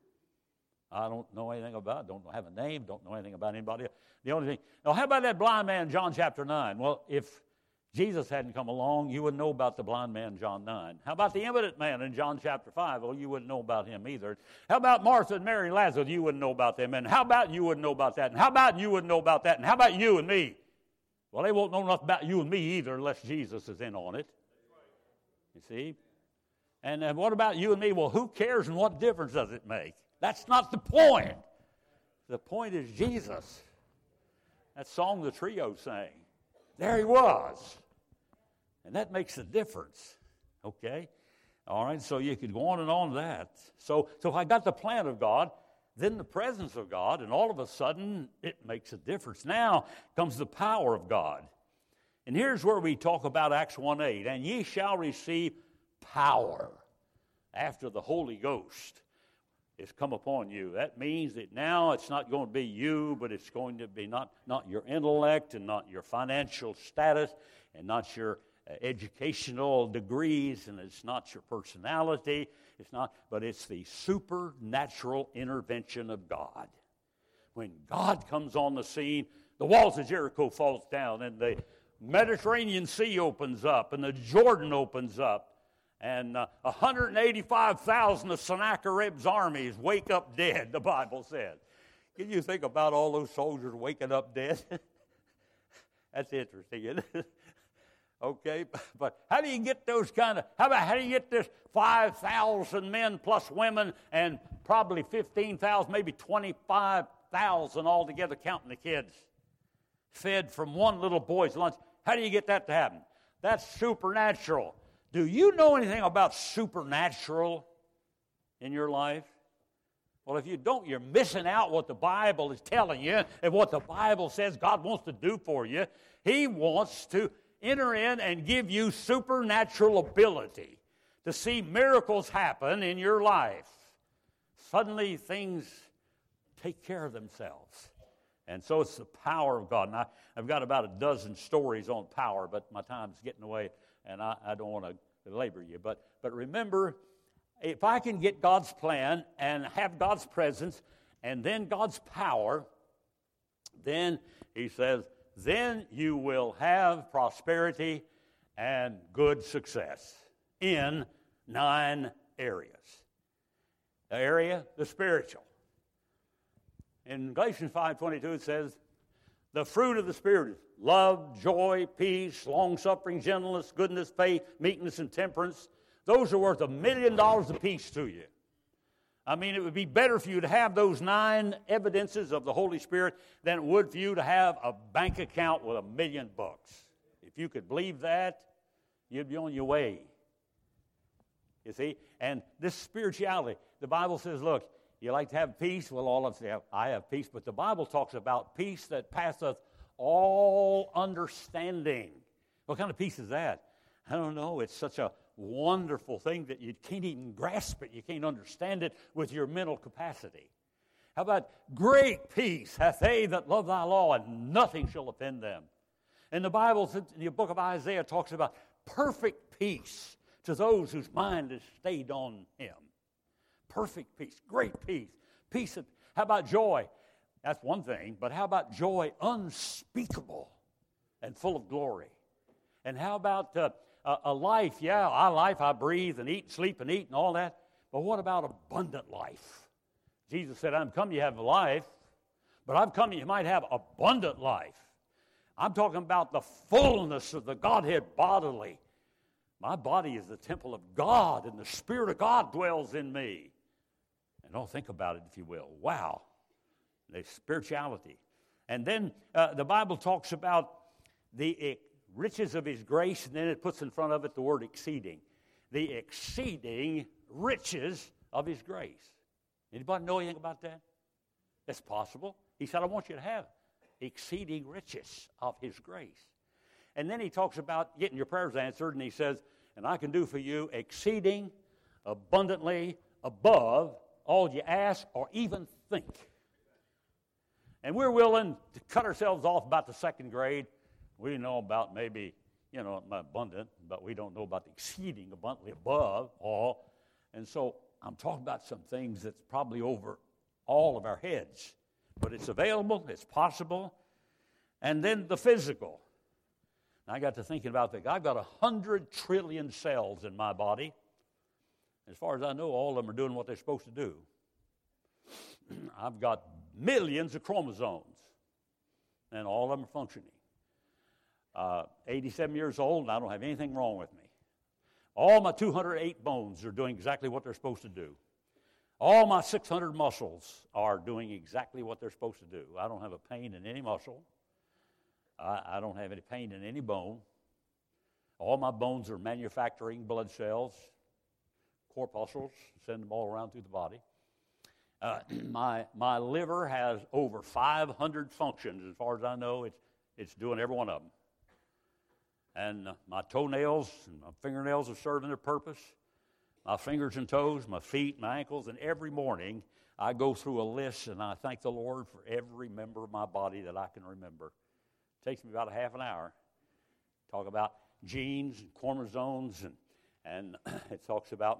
I don't know anything about it. Don't have a name. Don't know anything about anybody else. The only thing. Now, how about that blind man in John chapter 9? Well, if Jesus hadn't come along, you wouldn't know about the blind man in John 9. How about the impotent man in John chapter 5? Well, you wouldn't know about him either. How about Martha and Mary and Lazarus? You wouldn't know about them. And how about you wouldn't know about that? And how about you wouldn't know about that? And how about you and me? Well, they won't know nothing about you and me either unless Jesus is in on it. You see? And what about you and me? Well, who cares and what difference does it make? That's not the point. The point is Jesus. That song the trio sang. There he was. And that makes a difference. Okay? All right, so you could go on and on that. So I got the plan of God, then the presence of God, and all of a sudden it makes a difference. Now comes the power of God. And here's where we talk about Acts 1:8. And ye shall receive power after the Holy Ghost is come upon you. That means that now it's not going to be you, but it's going to be not your intellect and not your financial status and not your educational degrees, and it's not your personality. But it's the supernatural intervention of God. When God comes on the scene, the walls of Jericho falls down, and the Mediterranean Sea opens up, and the Jordan opens up, and 185,000 of Sennacherib's armies wake up dead, the Bible says. Can you think about all those soldiers waking up dead? That's interesting, isn't it? Okay, but how do you get those how do you get this 5,000 men plus women and probably 15,000, maybe 25,000 altogether, counting the kids, fed from one little boy's lunch? How do you get that to happen? That's supernatural. Do you know anything about supernatural in your life? Well, if you don't, you're missing out what the Bible is telling you and what the Bible says God wants to do for you. He wants to enter in and give you supernatural ability to see miracles happen in your life. Suddenly things take care of themselves. And so it's the power of God. And I've got about a dozen stories on power, but my time's getting away, and I don't want to belabor you. But remember, if I can get God's plan and have God's presence and then God's power, then he says, then you will have prosperity and good success in 9 areas. The area, the spiritual. In Galatians 5:22 it says, the fruit of the Spirit is love, joy, peace, long-suffering, gentleness, goodness, faith, meekness, and temperance. Those are worth $1 million apiece to you. I mean, it would be better for you to have those 9 evidences of the Holy Spirit than it would for you to have a bank account with $1 million. If you could believe that, you'd be on your way. You see? And this spirituality, the Bible says, look, you like to have peace? Well, all of us say, I have peace. But the Bible talks about peace that passeth all understanding. What kind of peace is that? I don't know. It's such a wonderful thing that you can't even grasp it. You can't understand it with your mental capacity. How about great peace hath they that love thy law, and nothing shall offend them. And the Bible, in the book of Isaiah, talks about perfect peace to those whose mind is stayed on him. Perfect peace, great peace. Peace. How about joy? That's one thing, but how about joy unspeakable and full of glory? And how about a life? Yeah, I breathe and eat, sleep and eat and all that. But what about abundant life? Jesus said, I'm come you have life, but I've come you might have abundant life. I'm talking about the fullness of the Godhead bodily. My body is the temple of God, and the Spirit of God dwells in me. And don't think about it, if you will. Wow. The spirituality. And then the Bible talks about the riches of his grace, and then it puts in front of it the word exceeding. The exceeding riches of his grace. Anybody know anything about that? It's possible. He said, I want you to have exceeding riches of his grace. And then he talks about getting your prayers answered, and he says, and I can do for you exceeding abundantly above all you ask or even think. And we're willing to cut ourselves off about the 2nd grade. We know about maybe, abundant, but we don't know about the exceeding abundantly above all. And so I'm talking about some things that's probably over all of our heads. But it's available, it's possible. And then the physical. I got to thinking about that. I've got 100 trillion cells in my body. As far as I know, all of them are doing what they're supposed to do. I've got millions of chromosomes, and all of them are functioning. 87 years old, and I don't have anything wrong with me. All my 208 bones are doing exactly what they're supposed to do. All my 600 muscles are doing exactly what they're supposed to do. I don't have a pain in any muscle. I don't have any pain in any bone. All my bones are manufacturing blood cells, corpuscles, send them all around through the body. My liver has over 500 functions. As far as I know, it's doing every one of them. And my toenails and my fingernails are serving their purpose. My fingers and toes, my feet, my ankles, and every morning I go through a list and I thank the Lord for every member of my body that I can remember. It takes me about a half an hour. Talk about genes and chromosomes, and it talks about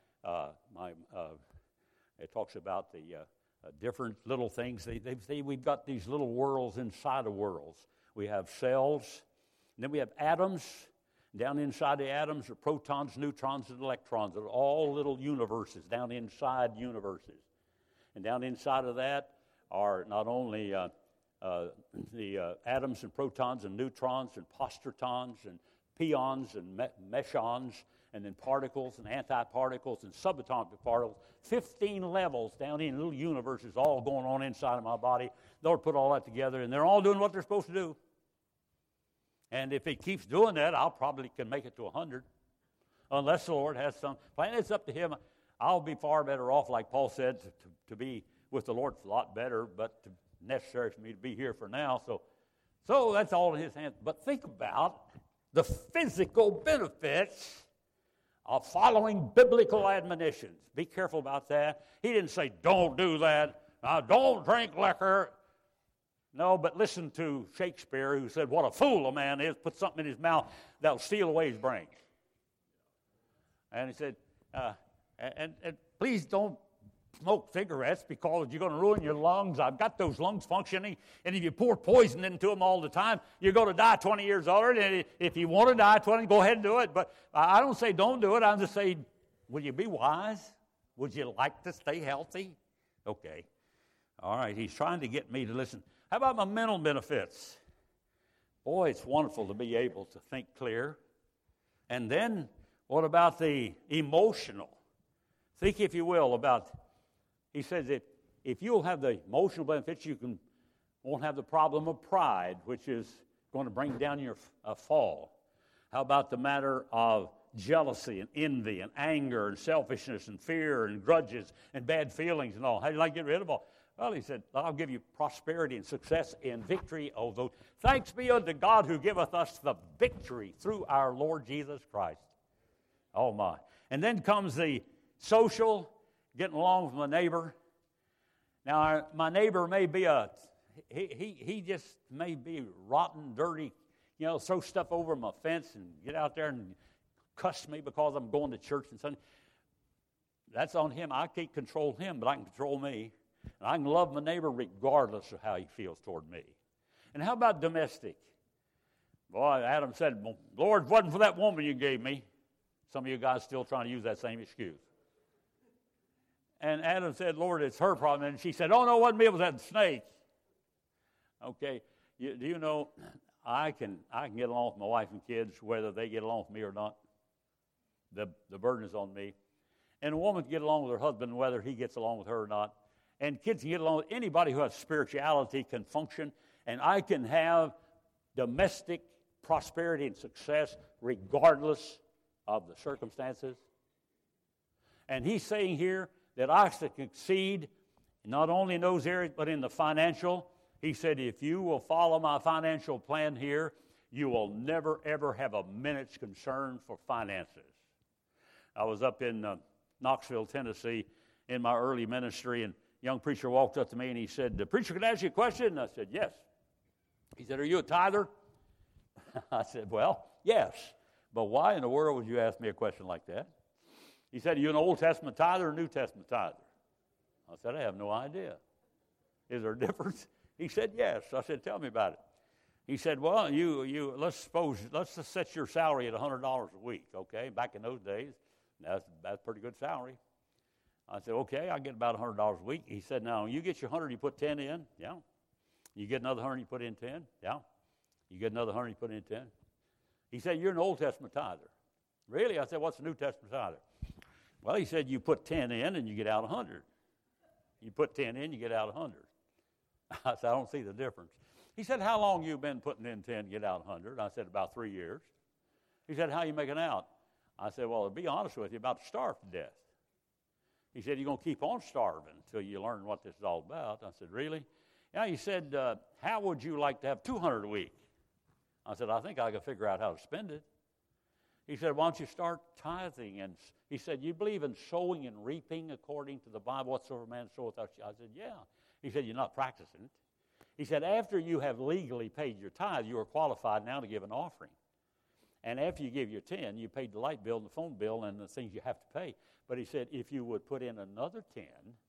it talks about the different little things. They say we've got these little worlds inside of worlds. We have cells, and then we have atoms. Down inside the atoms are protons, neutrons, and electrons. They're all little universes down inside universes. And down inside of that are not only the atoms and protons and neutrons and positrons and pions and mesons, and then particles and antiparticles and subatomic particles. 15 levels down in little universes all going on inside of my body. The Lord put all that together, and they're all doing what they're supposed to do. And if it keeps doing that, I'll probably can make it to 100. Unless the Lord has some plan. It's up to him. I'll be far better off, like Paul said, to be with the Lord a lot better, but necessary for me to be here for now. So that's all in his hands. But think about the physical benefits of following biblical admonitions. Be careful about that. He didn't say, don't do that. Now, don't drink liquor. No, but listen to Shakespeare, who said, what a fool a man is, put something in his mouth that'll steal away his brain. And he said, and please don't smoke cigarettes because you're going to ruin your lungs. I've got those lungs functioning, and if you pour poison into them all the time, you're going to die 20 years older. And if you want to die 20, go ahead and do it. But I don't say don't do it. I'm just saying, will you be wise? Would you like to stay healthy? Okay. All right, he's trying to get me to listen. How about my mental benefits? Boy, it's wonderful to be able to think clear. And then, what about the emotional? Think, if you will, about, he says that if you'll have the emotional benefits, you won't have the problem of pride, which is going to bring down your fall. How about the matter of jealousy and envy and anger and selfishness and fear and grudges and bad feelings and all? How do you like to get rid of all? Well, he said, I'll give you prosperity and success and victory, although thanks be unto God who giveth us the victory through our Lord Jesus Christ. Oh, my. And then comes the social, getting along with my neighbor. Now, my neighbor may be he just may be rotten, dirty, throw stuff over my fence and get out there and cuss me because I'm going to church and Sunday. That's on him. I can't control him, but I can control me. And I can love my neighbor regardless of how he feels toward me. And how about domestic? Boy, Adam said, Lord, if it wasn't for that woman you gave me. Some of you guys still trying to use that same excuse. And Adam said, Lord, it's her problem. And she said, oh, no, it wasn't me, it was that snake. Okay, do you know, I can get along with my wife and kids whether they get along with me or not. The burden is on me. And a woman can get along with her husband whether he gets along with her or not. And kids can get along with anybody who has spirituality can function. And I can have domestic prosperity and success regardless of the circumstances. And he's saying here that I succeed not only in those areas but in the financial. He said, if you will follow my financial plan here, you will never, ever have a minute's concern for finances. I was up in Knoxville, Tennessee in my early ministry, and a young preacher walked up to me and he said, the preacher can ask you a question? And I said, yes. He said, are you a tither? I said, well, yes. But why in the world would you ask me a question like that? He said, are you an Old Testament tither or New Testament tither? I said, I have no idea. Is there a difference? He said, yes. I said, tell me about it. He said, well, let's just set your salary at $100 a week, okay? Back in those days, that's a pretty good salary. I said, okay, I get about $100 a week. He said, now, you get your 100, you put 10 in? Yeah. You get another 100, you put in 10? Yeah. You get another 100, you put in 10? He said, you're an Old Testament tither. Really? I said, what's a New Testament tither? Well, he said, you put 10 in and you get out 100. You put 10 in, you get out 100. I said, I don't see the difference. He said, how long you been putting in 10 to get out 100? I said, about 3 years. He said, how you making out? I said, well, to be honest with you, about to starve to death. He said, you're going to keep on starving until you learn what this is all about. I said, really? Yeah, he said, how would you like to have 200 a week? I said, I think I can figure out how to spend it. He said, why don't you start tithing? And he said, you believe in sowing and reaping according to the Bible, whatsoever man soweth. I said, yeah. He said, you're not practicing it. He said, after you have legally paid your tithe, you are qualified now to give an offering. And after you give your 10, you paid the light bill and the phone bill and the things you have to pay. But he said, if you would put in another 10,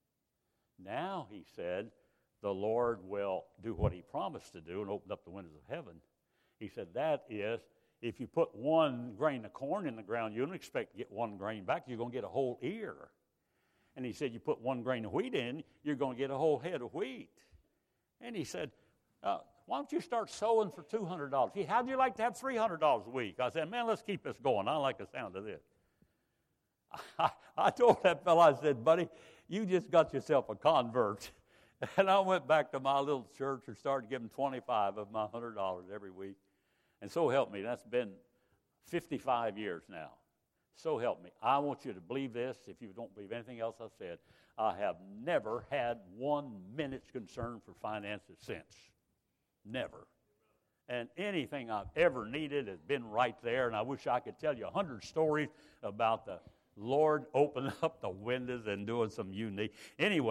now, he said, the Lord will do what he promised to do and open up the windows of heaven. He said, that is, if you put 1 grain of corn in the ground, you don't expect to get 1 grain back. You're going to get a whole ear. And he said, you put 1 grain of wheat in, you're going to get a whole head of wheat. And he said, why don't you start sowing for $200? How'd you like to have $300 a week? I said, man, let's keep this going. I like the sound of this. I told that fellow, I said, buddy, you just got yourself a convert. And I went back to my little church and started giving 25 of my $100 every week. And so help me, that's been 55 years now. So help me. I want you to believe this. If you don't believe anything else I've said, I have never had 1 minute's concern for finances since. Never. And anything I've ever needed has been right there. And I wish I could tell you 100 stories about the Lord opening up the windows and doing some unique. Anyway,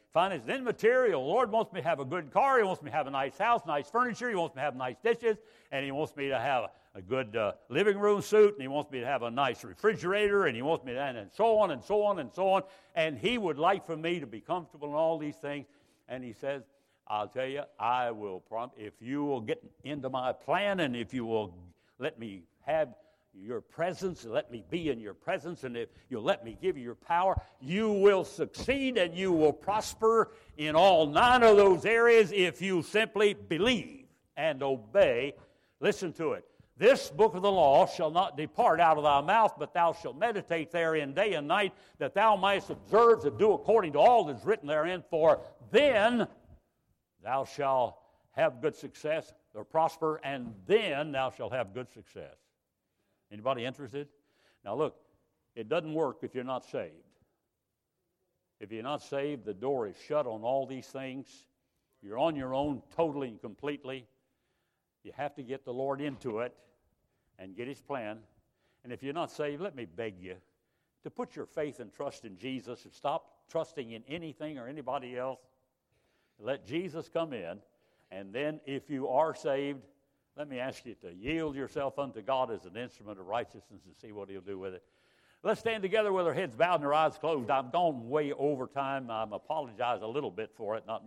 Finances and material. The Lord wants me to have a good car. He wants me to have a nice house, nice furniture. He wants me to have nice dishes. And He wants me to have a good living room suit. And He wants me to have a nice refrigerator. And He wants me to, and so on and so on and so on. And He would like for me to be comfortable in all these things. And He says, I'll tell you, I will promise, if you will get into my plan and if you will let me have your presence, let me be in your presence, and if you'll let me give you your power, you will succeed and you will prosper in all 9 of those areas if you simply believe and obey. Listen to it. This book of the law shall not depart out of thy mouth, but thou shalt meditate therein day and night, that thou mayest observe to do according to all that is written therein, for then thou shalt have good success, or prosper, and then thou shalt have good success. Anybody interested? Now look, it doesn't work if you're not saved. If you're not saved, the door is shut on all these things. You're on your own totally and completely. You have to get the Lord into it and get His plan. And if you're not saved, let me beg you to put your faith and trust in Jesus and stop trusting in anything or anybody else. Let Jesus come in, and then if you are saved, let me ask you to yield yourself unto God as an instrument of righteousness and see what He'll do with it. Let's stand together with our heads bowed and our eyes closed. I've gone way over time. I apologize a little bit for it, not